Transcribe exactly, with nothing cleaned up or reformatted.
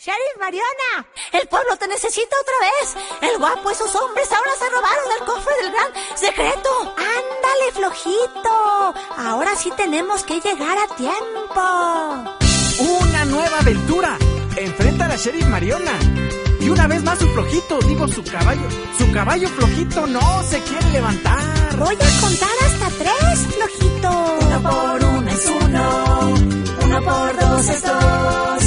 ¡Sheriff Mariona! ¡El pueblo te necesita otra vez! ¡El guapo y sus hombres ahora se robaron el cofre del gran secreto! ¡Ándale, flojito! Ahora sí tenemos que llegar a tiempo. ¡Una nueva aventura! Enfrenta a la Sheriff Mariona. Y una vez más su flojito, digo su caballo. Su caballo flojito no se quiere levantar. Voy a contar hasta tres, flojito. Uno por uno es uno. Uno por dos es dos.